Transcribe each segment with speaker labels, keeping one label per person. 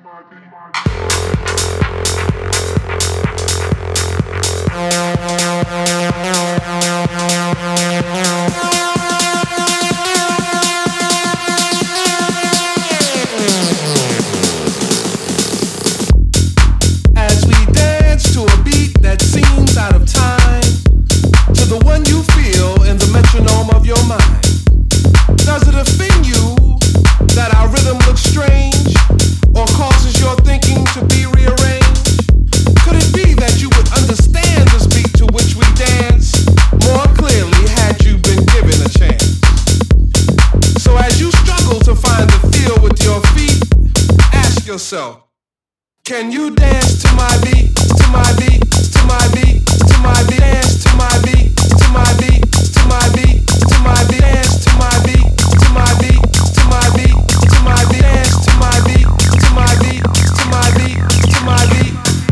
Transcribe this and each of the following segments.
Speaker 1: As we dance to a beat that seems out of time, to the one you feel in the metronome of your mind. Does it offend you that our rhythm looks strange, or causes your thinking to be rearranged? Could it be that you would understand this beat to which we dance more clearly had you been given a chance? So as you struggle to find the feel with your feet, ask yourself, can you dance to my beat, to my beat, to my beat, to my beat, dance to my beat, to my beat, to my beat, to my beat, dance to my beat, to my beat, to my beat, to my beat, dance to my beat, to my beat, to my beat, to my beat.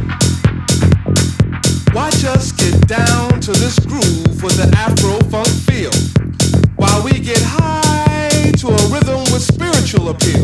Speaker 1: Watch us get down to this groove with an Afro-funk feel, while we get high to a rhythm with spiritual appeal.